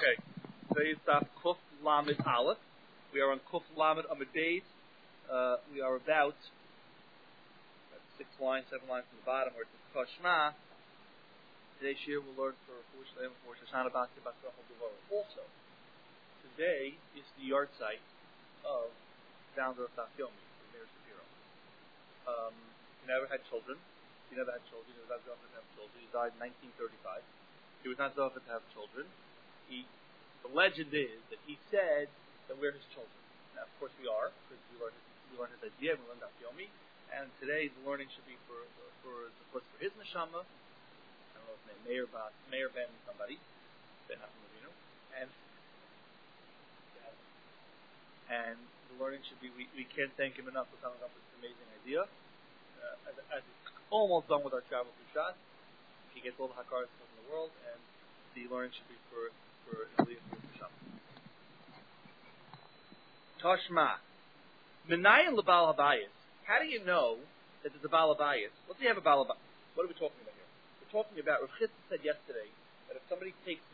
Okay, today's daf Kuf Lamed Aleph. We are on Kuf Lamed Amud Beis. We are about 7 lines from the bottom, where it says Kashma. Today's year we'll learn for Shoshana Basi Basrachel Devorah. Also, today is the yard site of the founder of Daf Yomi, Meir Shapiro. He never had children. He never had children. He was not Zohar to have children. He died in 1935. He was not Zohar to have children. The legend is that he said that we're his children. Now, of course, we are, because we learned his idea, we learned Daf Yomi, and today the learning should be for his neshama. I don't know his name, Meir Ben somebody, Ben Nachman Avinu, and the learning should be. We can't thank him enough for coming up with this amazing idea. As he's almost done with our travel through Shas, he gets all the hakaras in the world, and the learning should be for Tashma. Menayin lebal habayis. How do you know that there's a bal habayis? Let's say you have a bal habayis. What are we talking about here? We're talking about, Rav Chitz said yesterday, that if somebody takes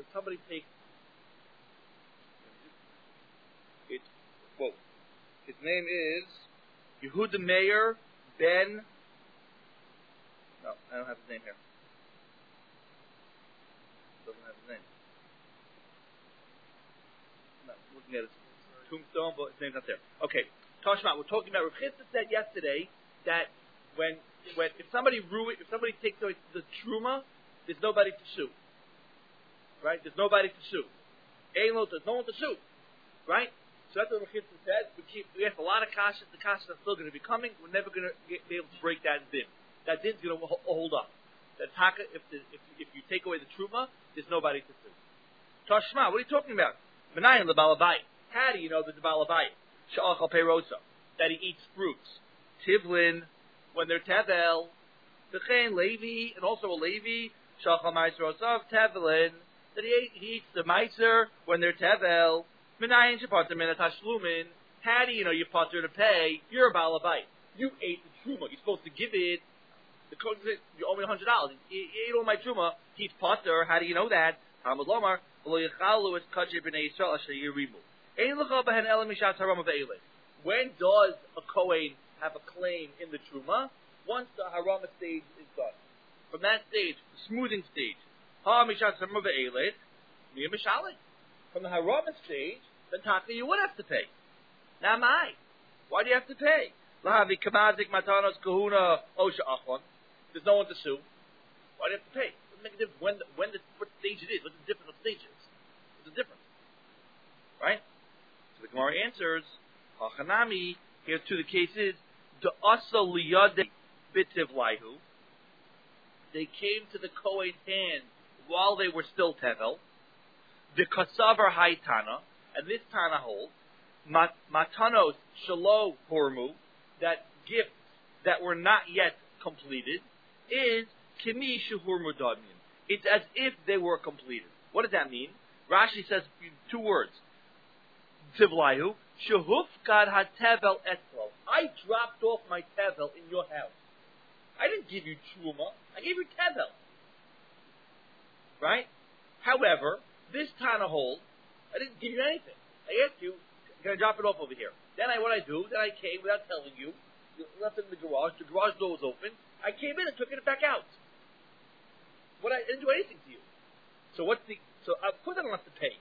it, quote, his name is Yehuda Meir Ben, no, I don't have his name here. Doesn't have his name. No, looking at his tombstone, but his name's not there. Okay, Tashma, we're talking about. Rav Chitz said yesterday that when if somebody takes away the truma, there's nobody to sue. Right? There's nobody to sue. There's no one to sue. Right? So that's what Rav Chitz said. We have a lot of kashas. The kashas are still going to be coming. We're never going to be able to break that din. That din's going to hold up. That taka, if you take away the truma, there's nobody to sue. Tashma, what are you talking about? Menayin lebal habayis. How do you know that the bal habayis she'achal peirosa, that he eats fruits? Tivlin, when they're tevel. V'chein Levi, and also a Levi she'achal ma'aser osav tevlin, that he eats the ma'aser when they're tevel. Menayin shepater min hatashlumin. How do you know you're pater to pay? You're a bal habayis. You ate the truma. You're supposed to give it. The code says you owe me $100. You ate all my truma. He's pater. How do you know that? Talmud Lomar v'lo yichalu es kadshe b'nei Yisrael asher yirimu. When does a Kohen have a claim in the Truma? Once the Harama stage is done. From that stage, the smoothing stage, from the Harama stage, then Taka you would have to pay. Now, why do you have to pay? There's no one to sue. Why do you have to pay? It doesn't make a difference what stage it is. What's the difference of stages? What's the difference? Right? So the Gemara answers, Hachanami, here's two of the cases, the asa liyade bitiv laihu. They came to the Kohen's hand while they were still tevel. The kasavar haitana, and this Tana holds, matanos shalo hormu, that gifts that were not yet completed, is kimi shehurmu dadmin. It's as if they were completed. What does that mean? Rashi says two words. Tivlayu, shehufkad hatevel etzlo. I dropped off my tevel in your house. I didn't give you truma. I gave you tevel. Right? However, this Tana holds, I didn't give you anything. I asked you, can I drop it off over here? Then I came without telling you. You left it in the garage door was open. I came in and took it back out. I didn't do anything to you. So of course I don't have to pay.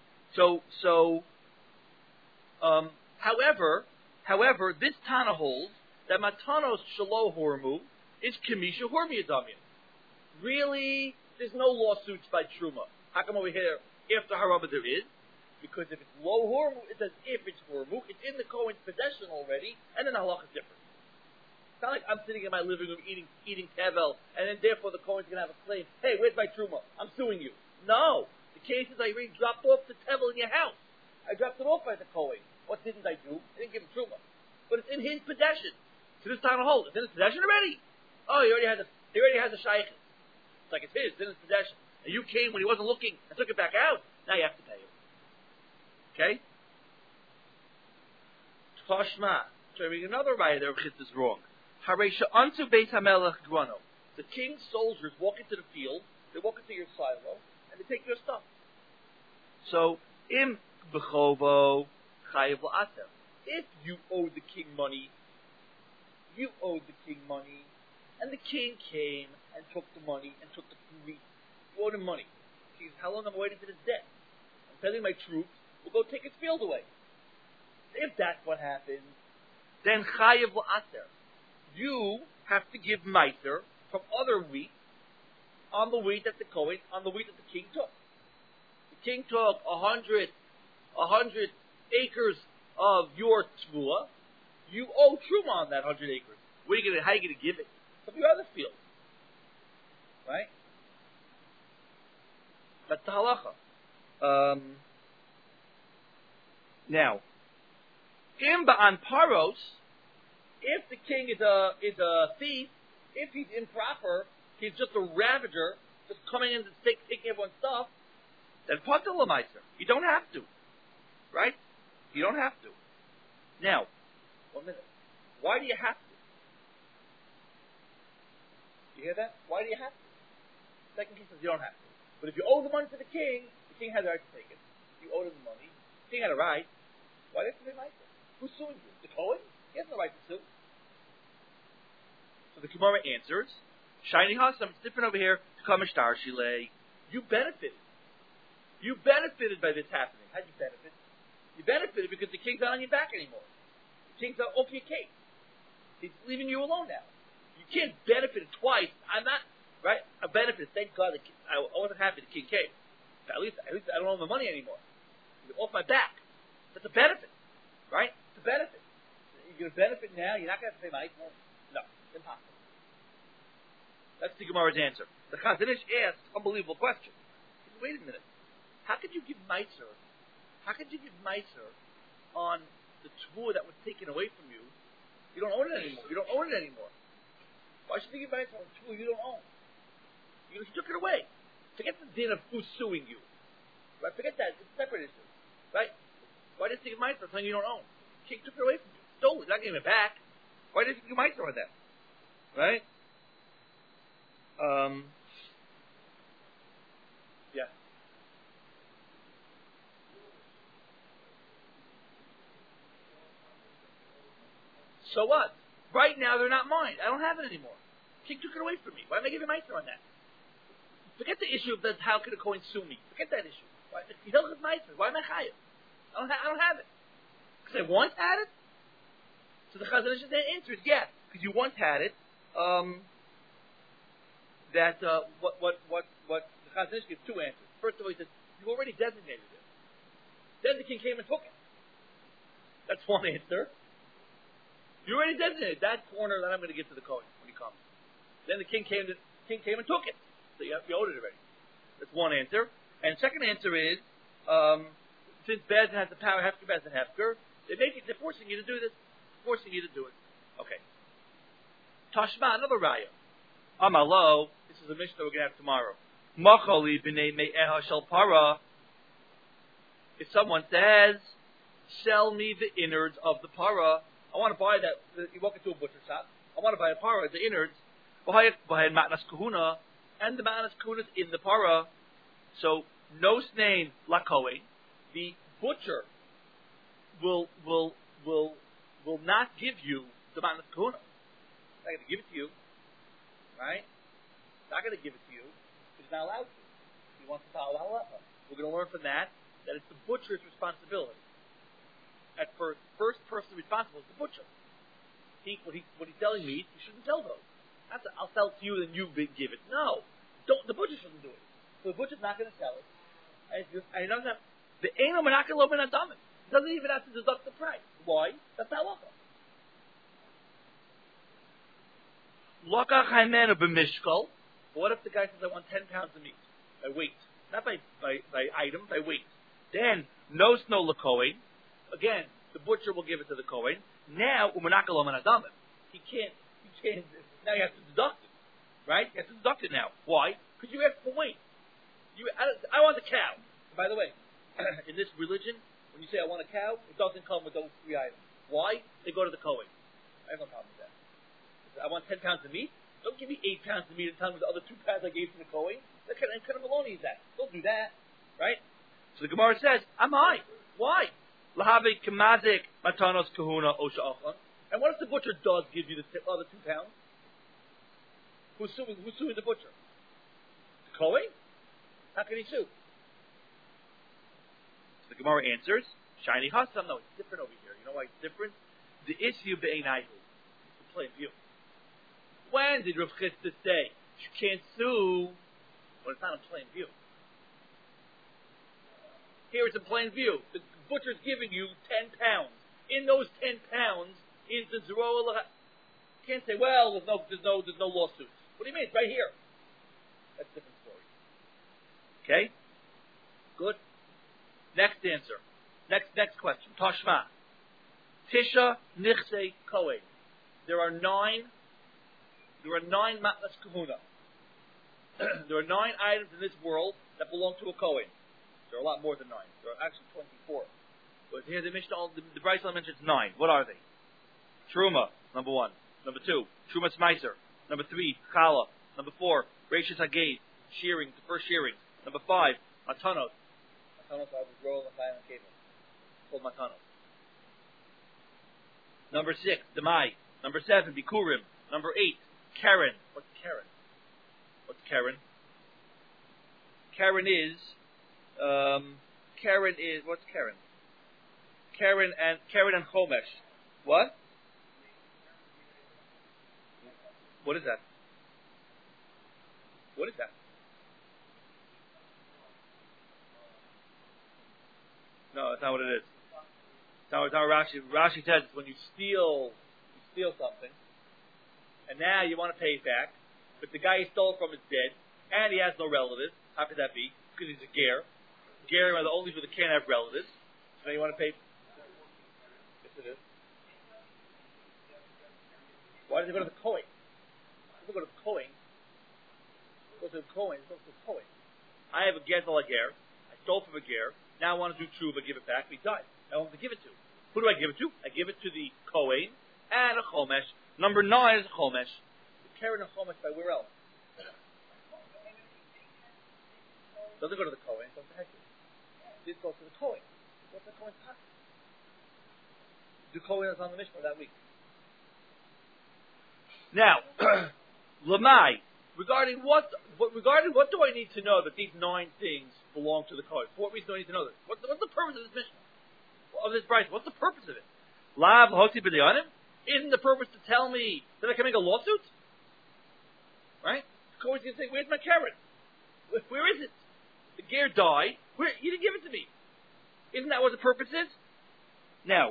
However, this Tana holds that matanos shalo hormu is kimisha hormi adamian. Really, there's no lawsuits by truma. How come over here, after harama there is? Because if it's low hormu, it's as if it's hormu. It's in the Kohen's possession already, and then the halach is different. It's not like I'm sitting in my living room eating tevel, and then therefore the Kohen's going to have a claim. Hey, where's my truma? I'm suing you. No. The case is I already dropped off the tevel in your house. I dropped it off by the Kohen. What didn't I do? I didn't give him truma. But it's in his possession. So this time to hold. It's in his possession already. Oh, he already has a shaykh. It's like it's his. It's in his possession. And you came when he wasn't looking and took it back out. Now you have to pay him. Okay? Tashma. So reading another raya there, Chitz is wrong. Haresha unto Beit HaMelech Grano. The king's soldiers walk into the field. They walk into your silo and they take your stuff. So, im b'chovo chayiv la'aser. If you owe the king money, and the king came and took the money and took the meat. You owed him money. He says, how long am I waiting for this debt? I'm sending my troops. We'll go take his field away. If that's what happens, then chayiv la'aser. You have to give meiser from other wheat on the wheat that the Kohen, on the wheat that the king took. The king took 100 acres of your tvua. You owe truma on that 100 acres. How are you going to give it? From your other field. Right? That's the halacha. Now, imba on paros, if the king is a thief, if he's improper, he's just a ravager, just coming in and taking everyone's stuff, then pater l'maiser. You don't have to. Right? You don't have to. Now, 1 minute. Why do you have to? You hear that? Why do you have to? Second case says you don't have to. But if you owe the money to the king has the right to take it. You owe him the money. The king had a right. Why did they make it? Who's suing you? The Kohen? He has no right to sue. So the Gemara answers, Shiny Hassam, it's different over here. Kamashtar Shile. You benefited. You benefited by this happening. How'd you benefit? You benefited because the king's not on your back anymore. The king's off your case. He's leaving you alone now. You can't benefit twice. I'm not, right? I benefited. Thank God I wasn't happy the king came. At least I don't owe the money anymore. He's off my back. That's a benefit. Right? It's a benefit. You're going to benefit now. You're not going to have to pay my No. It's impossible. That's the Gemara's answer. The Chazon Ish asks an unbelievable question. He says, wait a minute. How could you give meiser? How could you give meiser on the tvua that was taken away from you? You don't own it anymore. Why should you give meiser on a tvua you don't own? You took it away. Forget the din of who's suing you. Right? Forget that. It's a separate issue. Right? Why did you give meiser on something you don't own? The king took it away from you. Stole it. Not giving it back. Why did you give meiser on that? Right? Yeah. So what? Right now they're not mine. I don't have it anymore. King took it away from me. Why am I giving meiser on that? Forget the issue of how could a Kohen sue me. Forget that issue. Why am I chayav? I don't have it. Because I once had it. So the Chazon Ish answer is yes, because you once had it. What the Chazon Ish gives two answers. First of all, he says you already designated it. Then the king came and took it. That's one answer. You already designated that corner that I'm going to give to the Kohen when he comes. Then the king came and took it. So you owed it already. That's one answer. And second answer is, since Bezdin has the power, Hefker, Bezdin, Hefker, they're forcing you to do this. Forcing you to do it. Okay. Tashma, another raya. Amalo, this is a mission that we're going to have tomorrow. Machali b'nei me'eha shel para. If someone says, sell me the innards of the para, I want to buy that. You walk into a butcher shop. I want to buy a para, the innards. Buy matnas kahuna, and the matnas kahuna is in the para. So no name lakoe. The butcher will not give you the matnas kahuna. He's not going to give it to you, right? He's not going to give it to you. He's not allowed to. He wants to follow halacha. We're going to learn from that it's the butcher's responsibility. At first person responsible is the butcher. What he's selling meat, he shouldn't sell those. I'll sell to you, then you give it. No, the butcher shouldn't do it. So the butcher's not going to sell it, and he doesn't have the eno menakelo ben adamim. He doesn't even have to deduct the price. Why? That's halacha. Lokach haimenu b'mishkal. What if the guy says I want 10 pounds of meat by weight, not by item, by weight? Then no lakoin. Again, the butcher will give it to the Kohen. Now, u'menakelo ben adamim. He can't. Now you have to deduct it, right? You have to deduct it now. Why? Because you asked for weight. I want a cow. By the way, in this religion, when you say I want a cow, it doesn't come with those 3 items. Why? They go to the Kohen. I have no problem with that. I want 10 pounds of meat. Don't give me 8 pounds of meat and tell me the other 2 pounds I gave to the Kohen. What kind of baloney is that? Don't do that, right? So the Gemara says, am I? Why? Lahave kamazik matanos kahuna osha achon. And what if the butcher does give you the other 2 pounds? Who's suing the butcher? The Kohen? How can he sue? So the Gemara answers, Shiny Hassam, no, it's different over here. You know why it's different? The issue be'einahu, the plain view. When did Rav Chisda say you can't sue when it's not in plain view? Here it's in plain view. The butcher's giving you 10 pounds. In those 10 pounds is the Zeroah. You can't say, well, there's no lawsuit. What do you mean? It's right here. That's a different story. Okay? Good. Next answer. Next question. Tashma. Tisha Nichse Kohen. There are 9 matnas kahuna. There are 9 items in this world that belong to a Kohen. There are a lot more than 9. There are actually 24. But here the Mishnah, the Brisa mentions 9. What are they? Truma, number 1. Number 2, Truma Smeiser. Number 3, Chala. Number 4, Rashis Hagid, shearing, the first shearing. Number 5, Matanos. Matanos are the roll of Chayim and Kevin. Called Matanos. Number 6, Demai. Number 7, Bikurim. Number 8, Karen. What's Karen? What's Karen? Karen is, what's Karen? Karen and Chomesh. What? What is that? What is that? No, that's not what it is. It's not what Rashi. Rashi says it's when you steal something, and now you want to pay it back, but the guy you stole from is dead, and he has no relatives. How could that be? Because he's a ger. Ger are the only people that can't have relatives. So now you want to pay. Yes, it is. Why does he go to the Kohen? He doesn't go to the Kohen. He goes to the Kohen. He goes to the Kohen. I have a gezel a ger. I stole from a ger. Now I want to do tshuva, give it back. He died. I want to give it to. Who do I give it to? I give it to the Kohen and a Chomesh. Number 9 is a Chomesh. The Karen and Chomesh by where else? Doesn't go to the Kohen. Goes to Hektiv. This goes to the Kohen. What's the Kohen's pocket? The Kohen is on the Mishnah that week. Now, Lamai, regarding what do I need to know that these 9 things belong to the Kohen? For what reason do I need to know this? What's the purpose of this Mishnah? Of this price? What's the purpose of it? Lav hoti b'diyanim? Isn't the purpose to tell me that I can make a lawsuit? Right? The Kohen's going to say, where's my carrot? Where is it? The ger died. Where? You didn't give it to me. Isn't that what the purpose is? Now,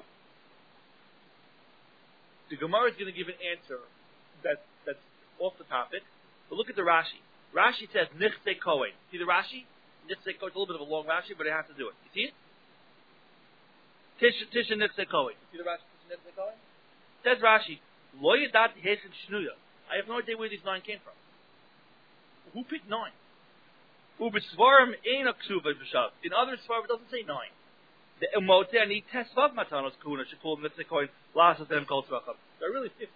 the Gemara is going to give an answer that's off the topic. But look at the Rashi. Rashi says Nichse Kohen. See the Rashi? Nichse Kohen. It's a little bit of a long Rashi, but I have to do it. You see it? Tisha Nichse Kohen. See the Rashi? Tisha Nichse Kohen? Says Rashi, Lo Yadat Hesed Shnuya. I have no idea where these 9 came from. Who picked 9? Ubisvarim Ein Aksuva B'Shav. In other Svarim, it doesn't say 9. The Emote Ani Tesvav Matanos Kuna Shekul Nichse Kohen Lasas Em Kol Tzvacham. There are really 15.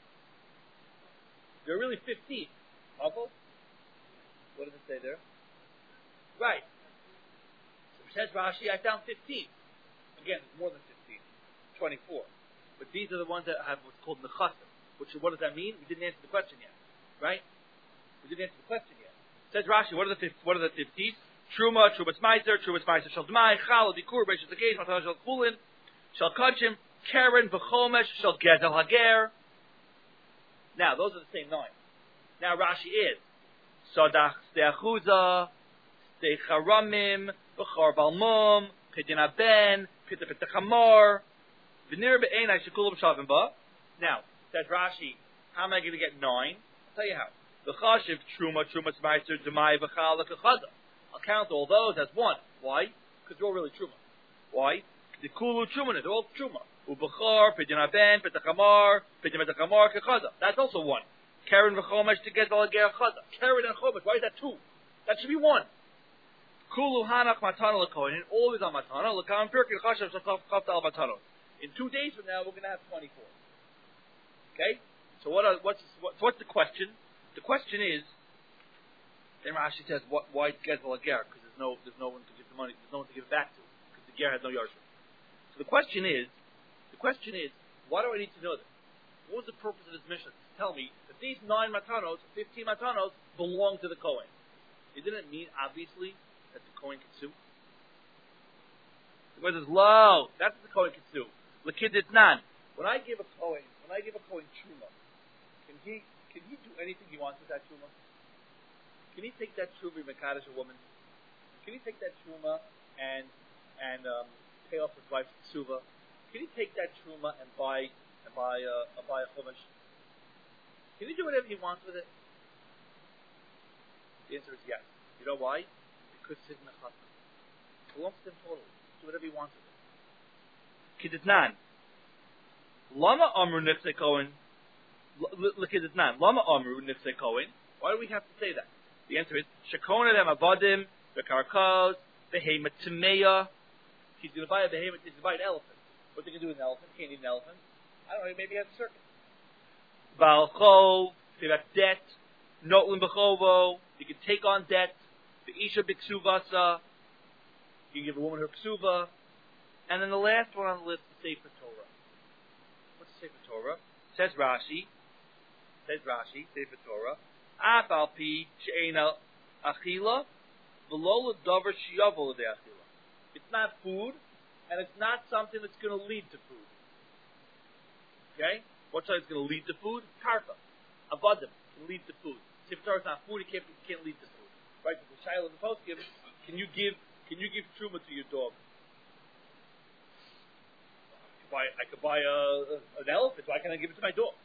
There are really 15. Uncle? What does it say there? Right. So says Rashi, I found 15. Again, it's more than 15. 24. But these are the ones that have what's called nechasim. What does that mean? We didn't answer the question yet. Right? We didn't answer the question yet. Says Rashi, what are the 15? Truma Smeiser, Shal Dmai, Chal, Bikur, Beishas Ageish, Matan Shal Kulin, Shal Kachim, Karen, V'chomesh, Shal Gezel Hager. Now, those are the same 9. Now, Rashi is Sadach Steachuza, Stecharamim, Bechar Balmum, Pidin Ben, Pita Pitachamor, V'nir Be'enai Shekulam Shavim Ba. Now, says Rashi, how am I going to get 9? I'll tell you how. V'chashiv Truma Smeiser, Demai, V'chala, Kechaza. I'll count all those as 1. Why? Because they're all really Truma. Why? The Kulu Truma, they're all Truma. Ubechar, Pidin Ben, Pitachamar, Pidin Pitachamar, Kechaza. That's also 1. Karen v'chomesh to get the ger chaza. Karen and chomesh. Why is that 2? That should be 1. Kulu hanach matana l'kohen. Always on matana. L'kam pirkin chashav shachaf al matana. In 2 days from now, we're going to have 24. Okay. So what's the question? The question is. Then Rashi says, why get the ger? Because there's no one to give the money. There's no one to give give it back to because the ger had no yardship. So the question is, why do I need to know this? What was the purpose of this mission? To tell me that these 9 matanos, 15 matanos, belong to the Kohen. It didn't mean, obviously, that the Kohen could sue. The Kohen says, "Lo, that's what the Kohen could sue." L'kidit nan. When I give a Kohen truma, can he do anything he wants with that truma? Can he take that truma and mekadosh a woman? Can he take that truma and pay off his wife's ksuva? Can he take that truma and buy a chumash? Can he do whatever he wants with it? The answer is yes. You know why? Because it's nechasa. It belongs to him totally. Do whatever he wants with it. Kiditnan. Lama amru nifse Kohen. Kiditnan. Lama amru nifse Kohen. Why do we have to say that? The answer is shekona dem avadim bekarkos behemoth tameya. He's going to buy a behemoth. He's going to buy an elephant. What's he going to do with an elephant? Can't eat an elephant. I don't know. Maybe he has a circus. Balchov. They have debt. Notlin bechovo. You can take on debt. The isha biksuvasa. You can give a woman her ksuva. And then the last one on the list is Sefer Torah. What's Sefer Torah? Says Rashi, Sefer Torah. Af al pi she'ena achila, v'lo l'davar she'yavo l'dei achila. It's not food, and it's not something that's going to lead to food. Okay? What's something that's going to lead to food? Karka. Avadim can lead to food. Sefer Torah is not food, it can't lead to food. Right? The Shiloh of the post gives, can you give truma to your dog? I could buy an elephant. Why can't I give it to my dog?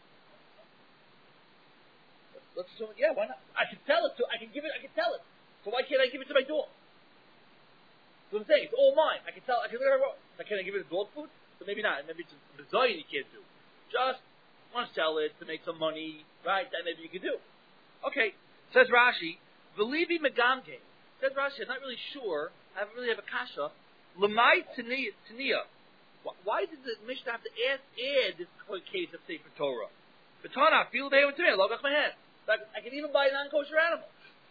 Let's assume, yeah, why not? I can tell it. I can tell it. So why can't I give it to my dog? So I'm saying it's all mine. I can tell. I can I give it a dog food? So maybe not. Maybe it's a bazillion you can't do. Just want to sell it to make some money, right? That maybe you can do. Okay. Says Rashi, V'livi megamge. Says Rashi, I'm not really sure. I don't really have a kasha. Lamai taniya. Why did the Mishnah have to add this case of Sefer Torah? B'tana, feel they went to me. I log off my head. I can even buy a non-kosher animal.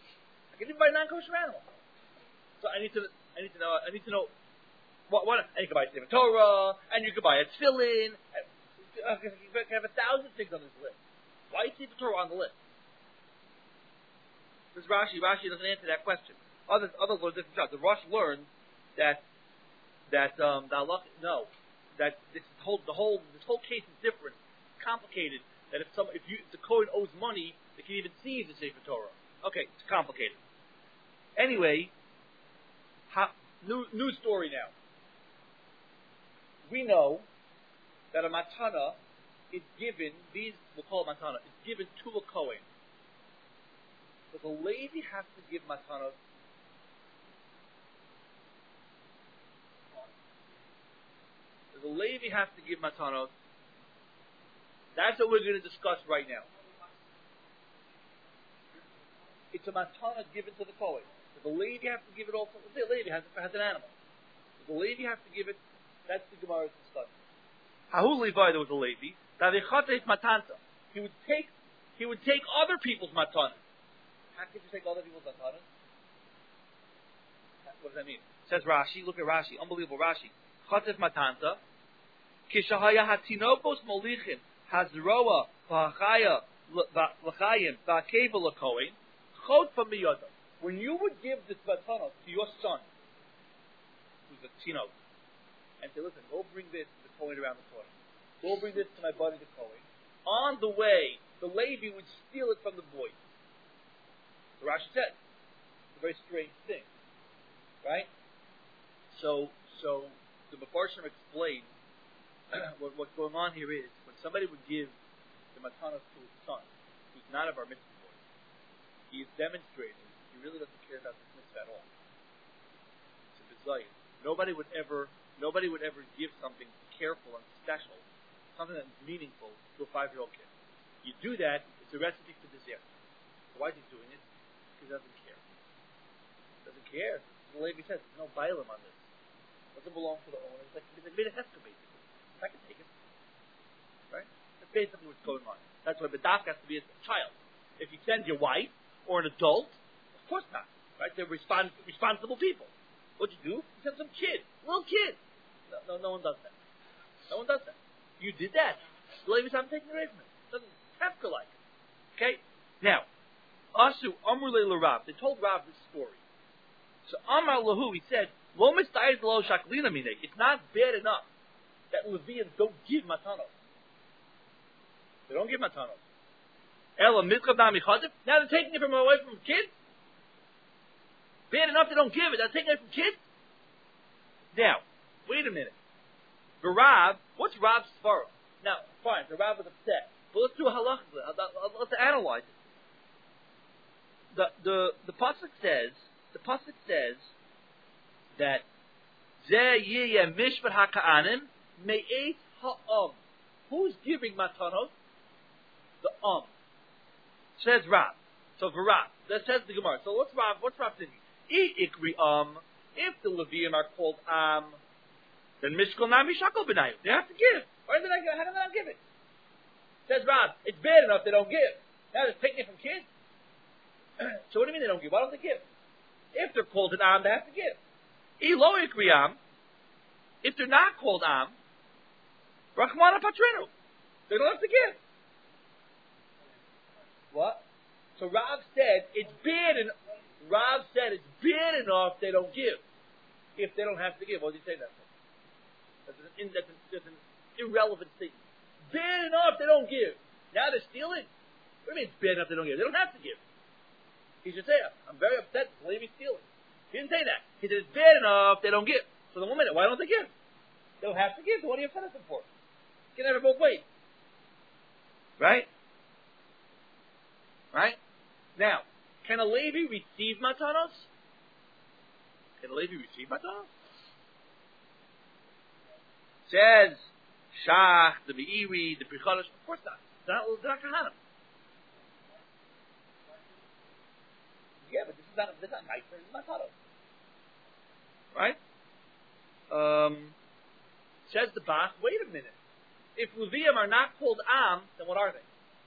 So I need to know what and you can buy Sefer Torah, and you can buy a tefillin. You can have 1,000 things on this list. Why is Sefer Torah on the list? This Rashi doesn't answer that question. Others learn different jobs. The Rosh learned that the halakha, no, that this whole case is different, complicated. That if the Kohen owes money, they can even seize the Sefer Torah. Okay, it's complicated. Anyway, new story now. We know that a matana is given. We'll call it matana. Is given to a Kohen. But the Levi has to give matanos. The Levi has to give matanos. That's what we're going to discuss right now. It's a matana given to the Kohen. The Levi has to give it also. The Levi has an animal. The Levi has to give it. That's the Gemara's discussion. Hahu Levi, there was a Levi. He would take other people's matanas. How could you take other people's matanas? What does that mean? Says Rashi. Look at Rashi. Unbelievable Rashi. Chatev matanta. Kishahaya hatinokos molichin hazroa v'achaya l'chayim v'akeva l'kohen chod from miyoda. When you would give this matana to your son, who's a tinok, and say, listen, go bring this to the Kohen around the corner. Go bring this to my buddy the Kohen. On the way, the Levi would steal it from the boy. The Rashi said, it's a very strange thing, right? So the Mefarshim explained what's going on here is when somebody would give the matanos to his son, who's not of our mitzvah boy, he is demonstrating he really doesn't care about this mitzvah at all. It's a bizarre. Nobody would ever give something careful and special, something that's meaningful to a 5-year-old kid. You do that, it's a recipe for disaster. Why is he doing it? Because he doesn't care. Doesn't care. The Levi says there's no bailam on this. It doesn't belong to the owner. It's like they made a heskah basically. I can take it. Right? That's basically what's going on. That's why the doc has to be a child. If you send your wife or an adult, of course not. Right? They're responsible people. What'd you do? You sent some kid, little kid. No one does that. No one does that. You did that. The Levi I'm taking away from it. Doesn't have to like it. Okay? Now, Asu Amr Le Rav. They told Rav this story. So Amar Lahu, he said, Lo mistayis lo shaklina mine. It's not bad enough that Levians don't give matanos. They don't give matanos. Ela mizchav nami chazif. Now they're taking it from away from kids. Bad enough they don't give it. They're taking it from kids. Now, wait a minute. The Rav, what's Rav's svara? Now, fine, the Rav was upset, but let's do a halacha. Let's analyze it. The pasuk says that Zeh yiyeh mishpat haka'anim me'et ha'am. Who's giving matanos? The says Rav. So for Rav, that says the Gemara. So what's Rav thinking? Ikri if the Levium are called then Mishkol Nami Shakol B'nayu. They have to give. How do they not give it? Says Rav, it's bad enough they don't give. Now they're taking it from kids. So what do you mean they don't give? Why don't they give? If they're called an they have to give. Elo Ikri if they're not called Rachmana Patrinu. They don't have to give. What? So Rav said it's bad enough they don't give. If they don't have to give, what did he say that for? That's an irrelevant statement. Bad enough they don't give. Now they're stealing. What do you mean it's bad enough they don't give? They don't have to give. He should say, I'm very upset to believe he's stealing. He didn't say that. He said it's bad enough they don't give. So then 1 minute, why don't they give? They don't have to give. So what are you upset at them for? You can have it both ways. Right? Right? Now, can a Levi receive matanos? Can a Levi receive matanos? Says Shach, the Be'iri, the Prichadash. Of course not. They're not Kahanim. Yeah, but this is not nice for matanos. Right? Says the Bach, wait a minute. If Levium are not called then what are they?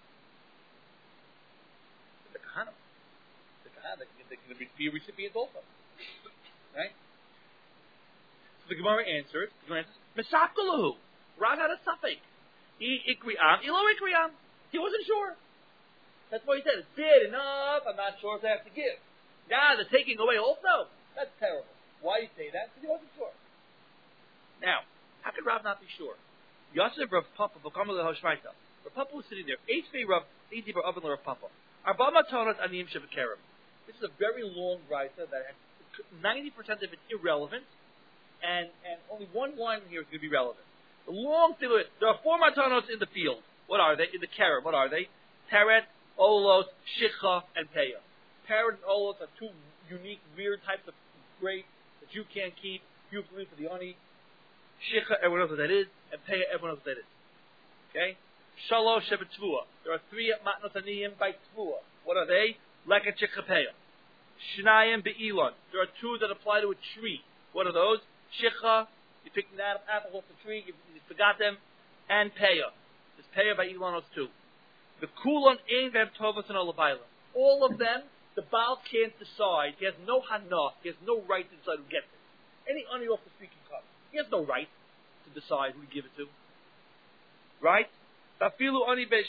The Kahanim. They can be recipients also. Right? So the Gemara answers, Mesakalahu. Rav had a suffix. Ikri'am. Ilo Ikri'am. He wasn't sure. That's why he said, it's bad enough, I'm not sure if they have to give. Now they're taking away also. That's terrible. Why do you say that? Because he wasn't sure. Now, how could Rav not be sure? Yosef Rav Papa, V'kamal Lehoshmaita. Rav Papa was sitting there. Eitzvei Rav, Eitzvei Rav Rav Papa. Arba Matonot Aniyim Shebekerem. This is a very long writer that has 90% of it irrelevant, and only one line here is going to be relevant. The long thing of it, there are 4 matanos in the field. What are they? In the kerem, what are they? Teret, olos, shicha, and peah. Teret and olos are 2 unique, weird types of grapes that you can't keep. You have to leave for the oni. Shicha, everyone knows what that is, and peah, everyone knows what that is. Okay? Shalosh shevet tvua. There are 3 matnos aniyim by tvua. What are they? Leket shicha peah. Shnayim be'ilon. There are 2 that apply to a tree. What are those? Shicha, you picked an apple off the tree, you forgot them, and peah. There's peah by Ilonos too. The kulon ein v'hem tovos and olabayla. All of them, the Baal can't decide. He has no hana. He has no right to decide who gets it. Any ani off the street can come. He has no right to decide who to give it to. Right? Even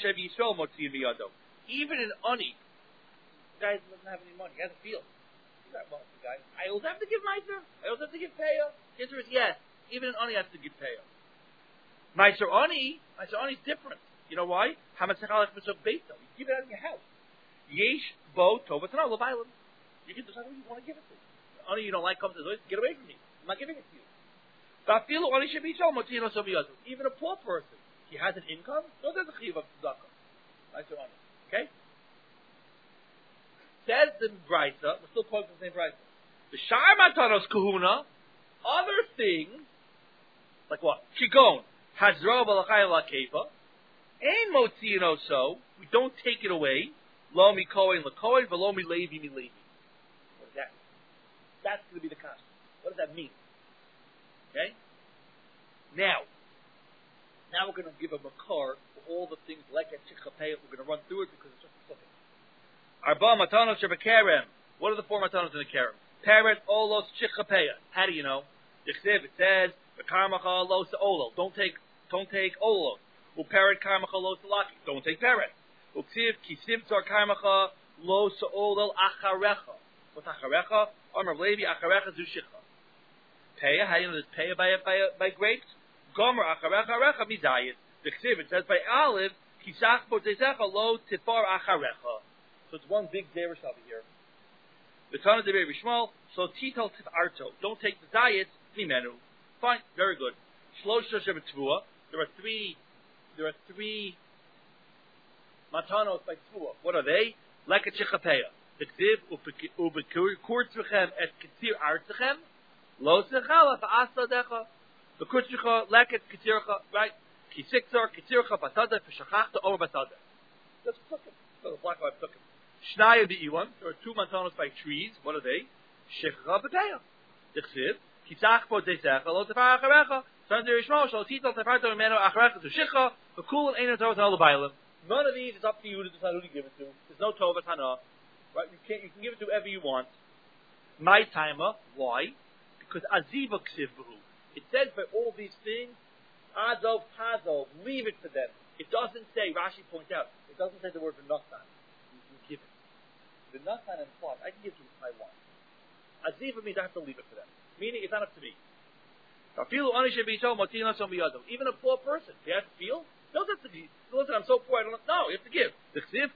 an ani, the guy doesn't have any money. He has a field. He's not one of the guys. I also have to give meiser. I also have to give peah. The answer is yes. Even an ani has to give peah. Meiser ani is different. You know why? You give it out in your house. Yesh bo tovas and olabayla. You can decide who you want to give it to. The ani you don't like comes to us. Get away from me. I'm not giving it to you. Even a poor person, he has an income. So there's a chiv of tzedakah. Meiser ani. Okay. Says the Brisa, we're still quoting the same Brisa. The Shar Matanos Kahuna, other things, like what? Shigon, Hazro Balachayim La Kefa, Ein Motziin Oso, we don't take it away, Lo Mi Kohen La Kohen, Velo Mi Levi Mi Levi. What is that? That's going to be the concept. What does that mean? Okay? Now we're going to give a makar for all the things like at Chichapeh. We're going to run through it because it's just a second. Arba matanos shebekerem. What are the 4 matanos in the kerem? Parent olos chichapeya. How do you know? It says the karmacha los olo. Don't take olos. Parent karmacha los laki. Don't take parent. Kisiv tzar karmacha los olo acharecha. What's acharecha? Amar Levi acharecha zushicha. Peya. How do you know there's peya by grapes? Gomer acharecha arecha mizayit. The Chsiv, it says by olive kisach botezecha lo tifar acharecha. So it's one big zerish over here. The Tana de Rabbi Shmuel, so tital tif arto. Don't take the diet, mimenu. Fine, very good. Shlosha shebetvua. There are three matanos by tvua. What are they? Leket shechapeya. The Chsiv ubekur tzvechem et ketir artechem lo sechala va'asa decha. The kurtzvicha leket ketircha, right? Kisikzar ketircha basada f'shachachta over basada. That's psukim. So the black white psukim. Shnaya be'iwan. There are two matanos by trees. What are they? Shechcha b'teya. Dechsiv. Kisach po desecha lo tefar acharecha. Son of Yishmael shal tital tefarto imeno acharecha to shechcha. V'kul and eino tovat hana l'baylim. None of these is up to you to decide who to give it to. There's no tovat hana. Right? You can give it to whoever you want. My timer. Why? Because aziva ksiv b'hu. It says by all these things, Azov, Tazov, leave it to them. It doesn't say, Rashi points out, it doesn't say the word v'natan. You can give it. V'natan implies, I can give it to I want. Aziva means I have to leave it to them. Meaning, it's not up to me. Even a poor person, he has to feel, no, that's the listen, I'm so poor, I don't know, you have to give. The chsiv,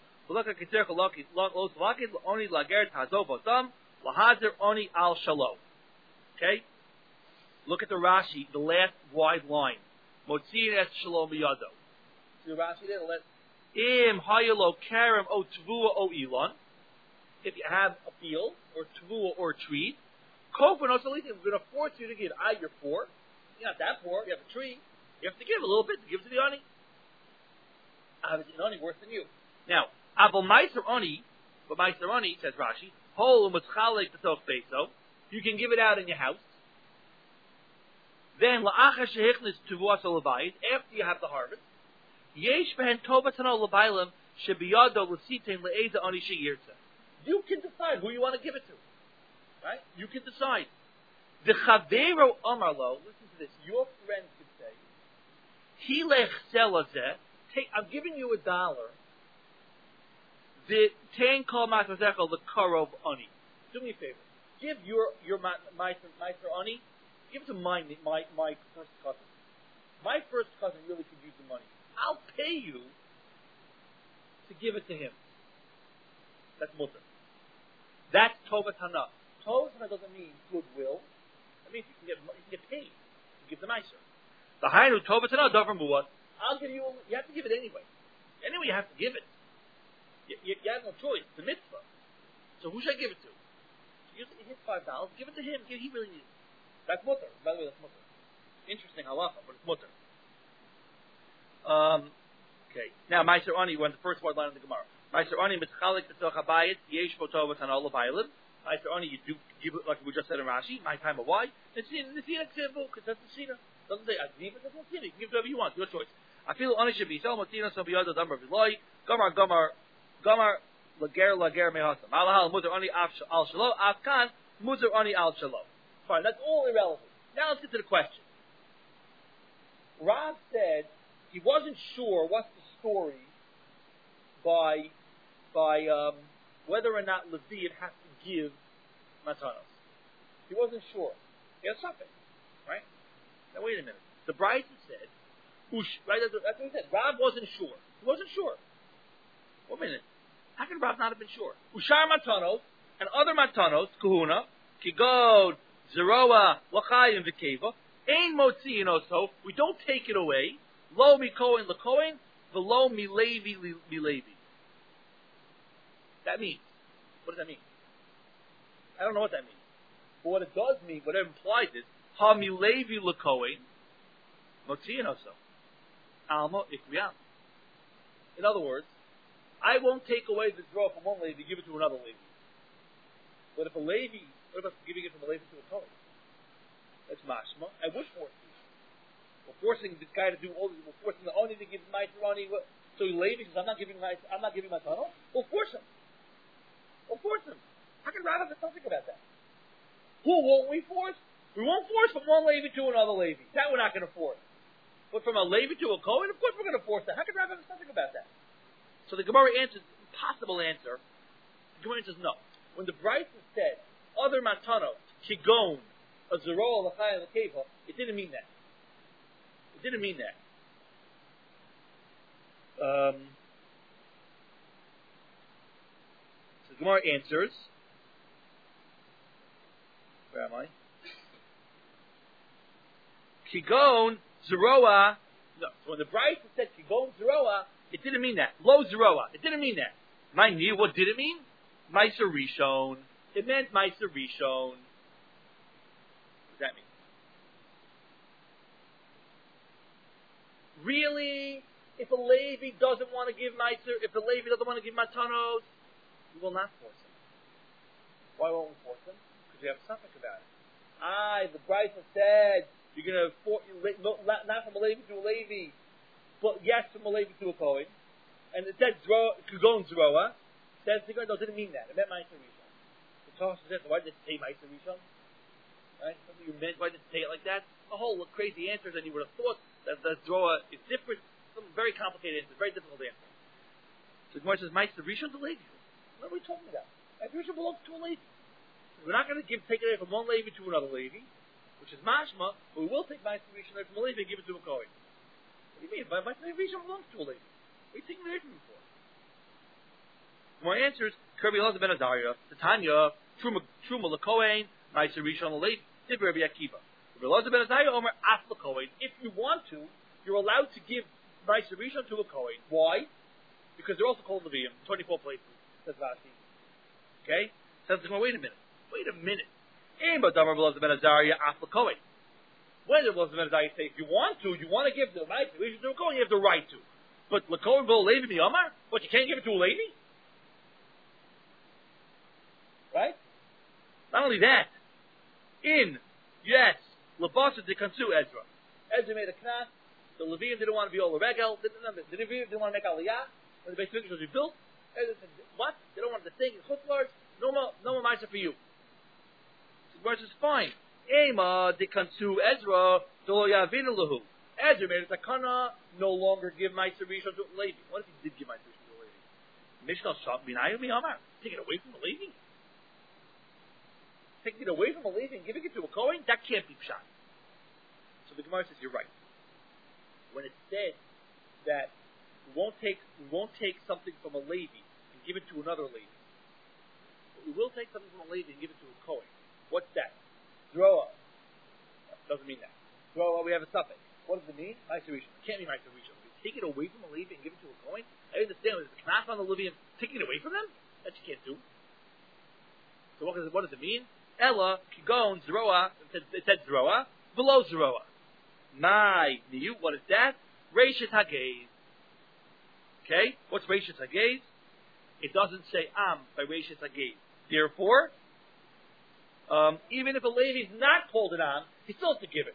only lager tazov osam, lahazir oni al shalom. Okay? Look at the Rashi, the last wide line. Motziin es shalom biyado. See the Rashi there? Im hayelo karam o tvua o elon. If you have a field, or tvua or a tree, kofan osalitim, we're going to force you to give. You're poor. You're not that poor. You have a tree. You have to give a little bit to give to the ani. Obviously, an ani worse than you. Now, abel meiser ani, but meiser ani, says Rashi, hol u'mitzchalek b'toch beso. You can give it out in your house. Then la'achar shehichnis tuvuas olabayit, after you have the harvest, yesh behen tovatano labaylim shebiyado l'sitein le'eza ani sheyirtza. You can decide who you want to give it to, right? You can decide. The chavero amarlo, listen to this. Your friend could say, "Hilech selazeh, I'm giving you $1. The ten kol matzazecha lekarov ani. Do me a favor. Give your meister ani. Give it to my first cousin. My first cousin really could use the money. I'll pay you to give it to him. That's mutter. That's tovat hana. Tovat hana doesn't mean goodwill. It means you can get paid to give the meiser. The hainu tovat hana davar muat. I'll give you. You have to give it anyway. Anyway, you have to give it. You have no choice. It's a mitzvah. So who should I give it to? You hit $5. Give it to him. He really needs it. That's mutter. By the way, that's mutter. Interesting halacha, but it's mutter. Okay. Now, Meiser Ani went the first word line of the Gemara. Meiser Ani mitzchalik b'toch habayit yesh botovas an olav ha'ilin. Meiser Ani, you do give it like we just said in Rashi. My time of why? It's in the Sina Ksivu, because that's the Sina. Doesn't say Aziv, it doesn't say. You can give it whatever you want. Your choice. I feel Ani should be so motina so biyada damar v'loi. Gamar lager mehasam. Alahal muzer Ani al shalo afkan muzer Ani al shalo. Fine, that's all irrelevant. Now let's get to the question. Rav said he wasn't sure what's the story by whether or not Levi has to give matanos. He wasn't sure. He had something, right? Now wait a minute. The Brisa said, right? That's what he said. Rav wasn't sure. He wasn't sure. 1 minute. How can Rav not have been sure? Ushar matanos and other matanos, kahuna, kigod, zeroa, lachayim, v'keva, ein motziin oso. We don't take it away. Lo mikoin lekoin, v'lo milevi milevi. That means, what does that mean? I don't know what that means. But what it does mean, what it implies is, ha milevi lekoin, motziin oso. Alma ikriyam. In other words, I won't take away the draw from one Levi, give it to another Levi. But if a Levi, what about giving it from a Levi to a Kohen? That's mashma. I would force you. We're forcing this guy to do all this. We're forcing the Oni to give my Rani. So Levi says, I'm not giving my tunnel. We'll force him. We'll force him. How can Rav have something about that? Who won't we force? We won't force from one Levi to another Levi. That we're not going to force. But from a Levi to a Kohen, of course we're going to force that. How can Rav have something about that? So the Gemara answers, impossible answer. The Gemara answers no. When the Brisa said, other matanos, Kigon, a Zeroa, Lachai, and Lakeva, it didn't mean that. It didn't mean that. So the Gemara answers, where am I? Kigon, Zeroa, no. So when the Brisa said Kigon, Zeroa, it didn't mean that. Lo Zeroa, it didn't mean that. Mind you, what did it mean? Meiser Rishon. It meant Meiser Rishon. What does that mean? Really? If a Levi doesn't want to give Meiser, if a Levi doesn't want to give Matanos, we will not force him. Why won't we force him? Because we have something about it. The Brisa said you're going to force, not from a Levi to a Levi, but yes from a Levi to a Kohen. And it said Kugon Zeroa. Says no, it didn't mean that. It meant Meiser Rishon. The Tosha says, why did it say Meiser Rishon? Right? Something you meant, why did it say it like that? A whole crazy answers, and you would have thought that the Zeroa is different. Some very complicated answers, very difficult answer. So the Gemara says, Meiser Rishon's a Levi. What are we talking about? Meiser Rishon belongs to a Levi. We're not going to take it away from one Levi to another Levi, which is mashma, but we will take Meiser Rishon away from a Levi and give it to a Kohen. What do you mean? Meiser Rishon belongs to a Levi. What are you taking it away from him for? My answer is Kirby Elazar ben Azariah, Tanya, Truma Lakohen, Meiser Rishon Levi, Dibber Rabbi Akiva. Kirby Elazar ben Azariah, Omer Af Lakohen. If you want to, you're allowed to give Meiser Rishon to a Kohen. Why? Because they're also called Levium, 24 places, says Rashi. Okay? Says, wait a minute. When did Elazar ben Azariah Af Lakohen? When did Elazar ben Azariah say, if you want to give the Meiser Rishon to a Kohen, you have the right to. But Lakohen Bo Levi Miyamar? But you can't give it to a Levi? Right? Not only that, Labasa de Kansu Ezra. Ezra made a knas. The Levium didn't want to be all the regel. The Levium didn't want to make aliyah. When the Beis Mikdash was rebuilt, Ezra said, what? They don't want the thing in Chutzlars. No more Ma'aser for you. So the verse is fine. Ema de Kansu Ezra Dolo Yavinu Lahu. Ezra made a takana, no longer give Ma'aser Rishon to a Levi. What if he did give Ma'aser Rishon to a Levi? Mishnah Shab B'nayim Miyamar. Take it away from the Levi? Taking it away from a Levi and giving it to a Kohen, that can't be pshat. So the Gemara says you're right. When it said that we won't take something from a Levi and give it to another Levi, but we will take something from a Levi and give it to a Kohen. What's that? Zeroa. Doesn't mean that. Zeroa, we have a suffix. What does it mean? Meiser Rishon. It can't be Meiser Rishon. We take it away from a Levi and give it to a Kohen. I understand. There's a knas on the Levi and taking it away from them. That you can't do. So what does it mean? Ella, Kigon, Zeroa, it said Zeroa, below Zeroa. My Niyu, what is that? Reishis Hagez. Okay? What's Reishis Hagez? It doesn't say Am by Reishis Hagez. Therefore, even if a Levi is not called an Am, he still has to give it.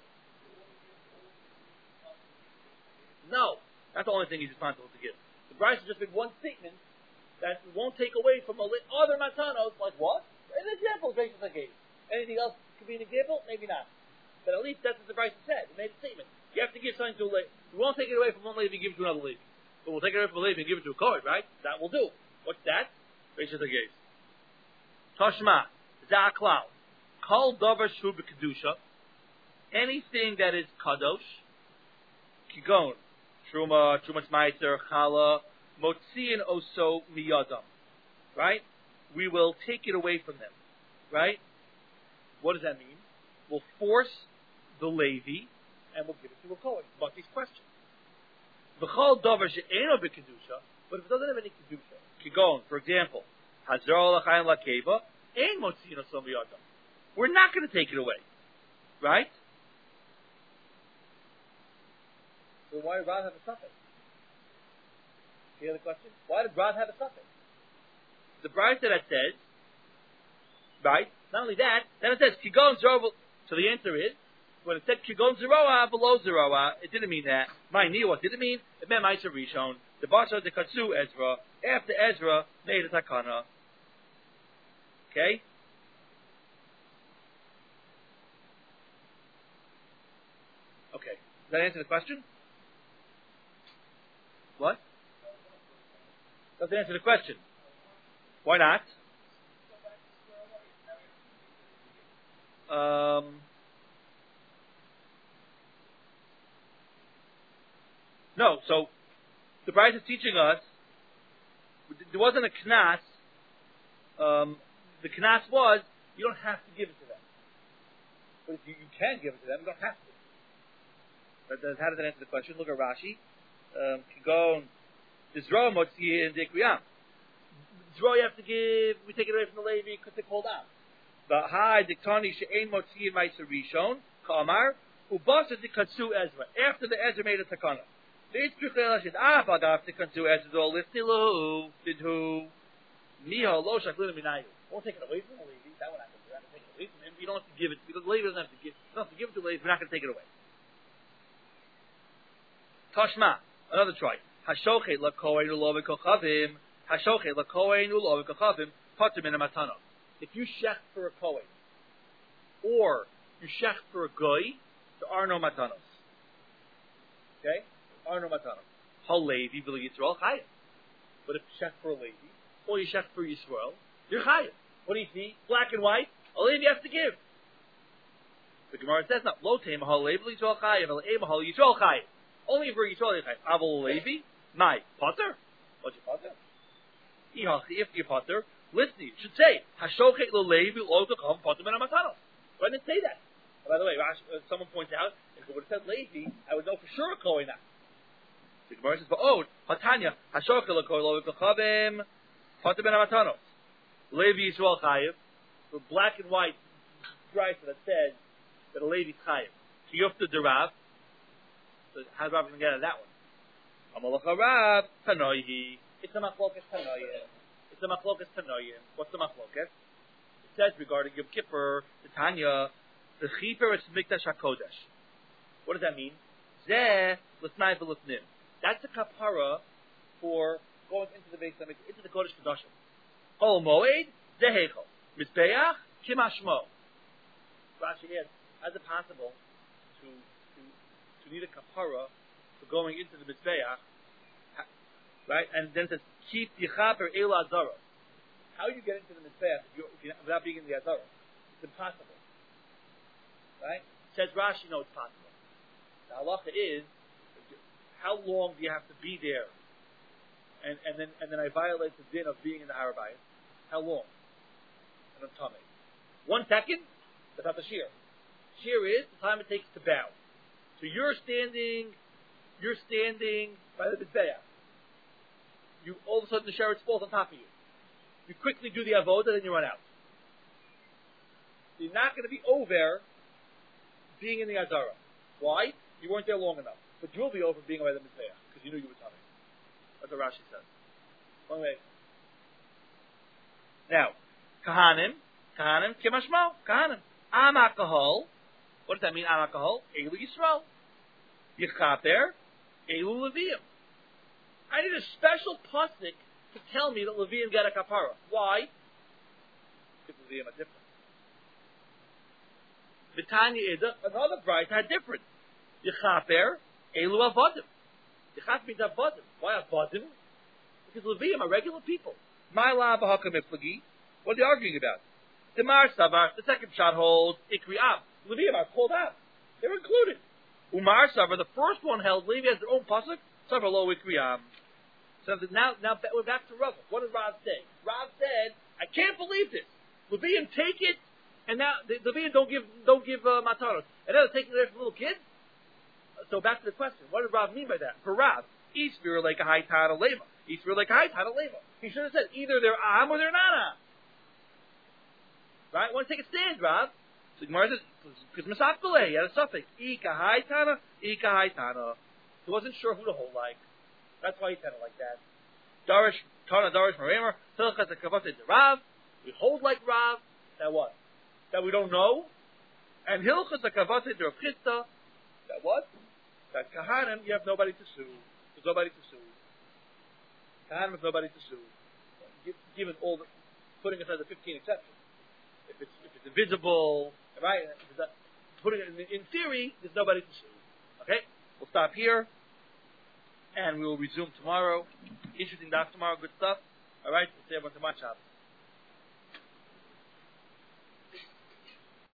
No. That's the only thing he's responsible to give. The Bryce has just been one statement that we won't take away from other Matanos, like what? An example is Reishis Hagez. Anything else could be an example? Maybe not. But at least that's what the Bryce said. It made a statement. You have to give something to a Levi. We won't take it away from one Levi and give it to another Levi. But we'll take it away from a Levi and give it to a Kohen, right? That will do. What's that? Reishis Hagez. Tashma. Za'aklau. Kol davar shu b'kedusha. Anything that is kadosh. Kigon. Truma, Trumas Meiser, Chala, Motziin Oso Miyadam. Right? We will take it away from them. Right? What does that mean? We'll force the Levi and we'll give it to a Kohen. But these questions. V'chol davar she'eno b'kedusha, but if it doesn't have any kedusha, Kigon, for example, Hazar l'chayim l'keva, ein motziin oso miyadam. We're not going to take it away. Right? So why did Rad have a suffix? You hear the question? Why did Rad have a suffix? The Bride that says, right? Not only that, then it says Kigon Zeroa. So the answer is, when it said Kigon Zeroa below Zeroa, it didn't mean that. My Nia, what did it mean? It meant Meiser Rishon. The Basha de Katsu Ezra. After Ezra made a takana. Okay? Does that answer the question? What? Doesn't answer the question. Why not? No, so the Bryce is teaching us there wasn't a knas. The knas was you don't have to give it to them, but if you can give it to them, you don't have to. But how does that answer the question? Look at Rashi. Kigon Yisrael motzi in Dikriyam. Yisrael you have to give. We take it away from the Levi because they called out. The high diktani she'ein motzi in ma'aser rishon ka'amar ubasa dikatsu Ezra after the Ezra made a takana. Did who? Miho lo shaklin minayu. Won't take it away from the Levi. That one I can do. I can take it away from him. You don't have to give it because the Levi doesn't have to give. You don't have to give it to the Levi. We're not going to take it away. Tashma, another try. Hashochet lakohen ulovik kochavim. Hashochet lakohen ulovik kochavim. Pater min matano. If you shech for a kohen or you shech for a goy, there are no matanos. Okay. Are no matana. Halevi v'lo Yisrael chayim. But if you shech for a Levi, or you shech for Yisrael, you're chayim. What do you see? Black and white. A Levi has to give. The Gemara says not lo teim halevi v'lo Yisrael chayim, v'lo eim halevi Yisrael chayim. Only for Yisrael chayim. Aval Levi, my potter. What's your potter? If you potter, listen. You should say hashochet lo Levi lo tacham potter min matana. Why didn't it say that? By the way, someone points out if it would have said Levi, I would know for sure a kohen now. The Gemara says, "Oh, Hatanya, Hashokel Lo Kachavim, Pater Ben Amatanos, Levi Yisrael Chayiv." The black and white price that says that a Levi Chayiv. Kiyufta Derav. So how's Rav going to get out of that one? Amalacha Rav Tanoihi. It's a machlokas Tanoim. It's a machlokas Tanoim. What's the machlokas? It says regarding Yom Kippur, the Tanya, the Chiper is Mikdash Hakodesh. What does that mean? Zeh l'snai v'l'snim. That's a kapara for going into the base into the Kodesh Kodashim. Kol moed zehechol mizbeach kimashmo. Rashi asks, is it possible to need a kapara for going into the mizbeach? Right, and then it says keep yichaper el azara. How do you get into the mizbeach without being in the azara? It's impossible. Right? Says Rashi, no, it's possible. The halacha is, how long do you have to be there? And then I violate the din of being in the Arabayim. How long? And I'm tummy. 1 second? That's not the shear. Shear is the time it takes to bow. So you're standing by the Mizbeach. You all of a sudden the sheretz falls on top of you. You quickly do the avodah, then you run out. You're not going to be over being in the Azara. Why? You weren't there long enough. But you will be over being away the Mizbeach, because you knew you were coming. That's what Rashi says. One way. Now, Kahanim, Kimashmo, Kahanim. Am alcohol. What does that mean, am alcohol? Elu Yisrael. Yichaper, Elu Leviim. I need a special pasuk to tell me that Leviim get a kapara. Why? Because Leviim are different. V'tanya Ida, another bride had different. Yichaper, Elu Avodim. Yichaper means Avodim. Why Avodim? Because Leviim are regular people. My la b'hakam iflagi. What are they arguing about? The Mar Savar, the second shot holds Ikri Ab. Leviim are called out. They're included. Umar Savar, the first one held Levi has their own pasuk. Savar lo Ikri Ab. So now we're back to Rav. What did Rav say? Rav said, I can't believe this. Leviim take it, and now the Leviim don't give mataros, and now they're taking it away from little kids. So back to the question: what did Rav mean by that? For Rav, Eastfir like a high title lema. Eastfir like a high title lema. He should have said either they're am or they're not am. Right? Want to take a stand, Rav? So Gemara says because Masafkale, he had a suffix ika high tana, ika high tana. He wasn't sure who to hold like. That's why he said it like that. Darish Marimer, Hilchas Kavate Rav. We hold like Rav. That what? That we don't know. And Hilchas Kavate Rav Chisda. That what? That Kahanim, you have nobody to sue. There's nobody to sue. Kahanim have nobody to sue. Given all the, putting aside the 15 exceptions. If it's invisible, right? Putting it in theory, there's nobody to sue. Okay? We'll stop here, and we will resume tomorrow. Interesting daf tomorrow. Good stuff. All right. We'll see everyone tomorrow. Shabbos.